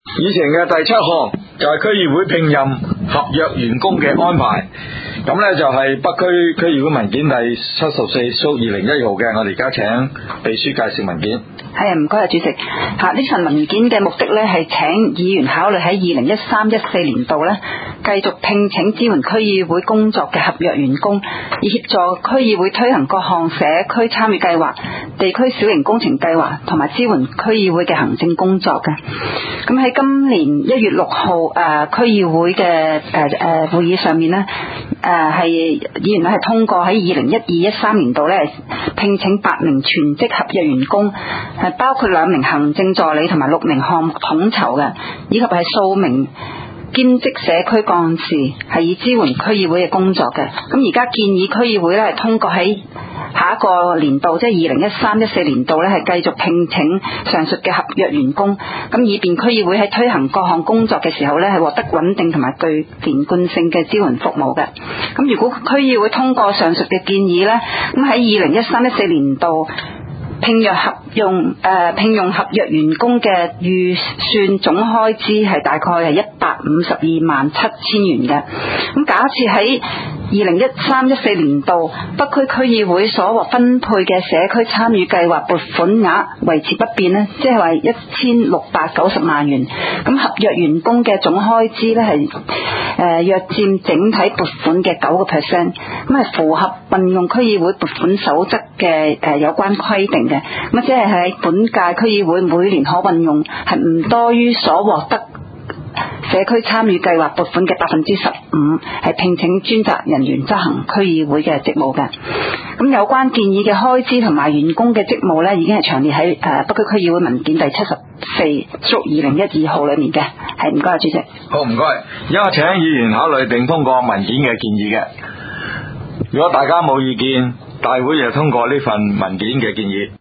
議程嘅第7項就係區議會聘任合約員工嘅安排，咁呢就係北區區議會文件第74/2011號嘅，我哋而家請秘書介紹文件。 係啊，唔該啊，主席。呢份文件嘅目的呢，係請議員考慮喺2013-14年度呢，繼續聘請支援區議會工作嘅合約員工，以協助區議會推行各項社區參與計劃、地區小型工程計劃同埋支援區議會嘅行政工作嘅。咁喺今年1月6號區議會嘅會議上面呢，係議員咧係通過喺2012-13年度呢，聘請8名全職合約員工，係包括2名行政助理同埋6名項目統籌嘅，以及係數名兼職社區幹事，係以支援區議會嘅工作嘅。咁而家建議區議會咧係通過喺下一個年度，即係2013-14年度咧係繼續聘請上述嘅合約員工，咁以便區議會喺推行各項工作嘅時候咧係獲得穩定同埋具連貫性嘅支援服務嘅。咁如果區議會通過上述嘅建議咧，咁喺2013-14年度聘用合約員工嘅預算總開支係大概係1527000元嘅。咁假設喺2013-14年度北區區議會所獲分配嘅社區參與計劃撥款額維持不變呢，即係話1690萬元。咁合約員工嘅總開支呢係約佔整體撥款嘅9%，咁係符合運用區議會撥款守則嘅有關規定嘅。咁即係喺本屆區議會每年可運用係唔多於所獲得社區參與計劃撥款嘅15%，係聘請專責人員執行區議會嘅職務嘅。咁有關建議嘅開支同埋員工嘅職務呢，已經係詳列喺北區區議會文件第74/2012號裏面嘅。係，唔該，主席。 好，唔該。而家請議員考慮並通過文件嘅建議嘅。如果大家冇意見，大會就通過呢份文件嘅建議。